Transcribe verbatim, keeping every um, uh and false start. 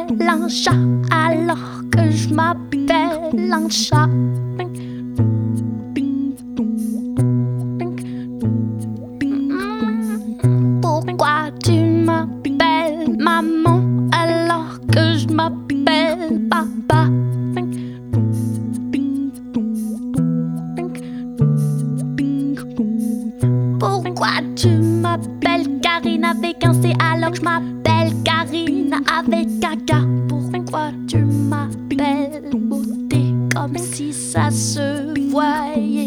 un chat alors que je m'appelle un chat? Pourquoi tu m'appelles maman alors que je m'appelle papa? Pourquoi tu m'appelles Karine avec un C alors que je m'appelle Karine avec un K? Pourquoi tu m'appelles beauté comme si ça se voyait?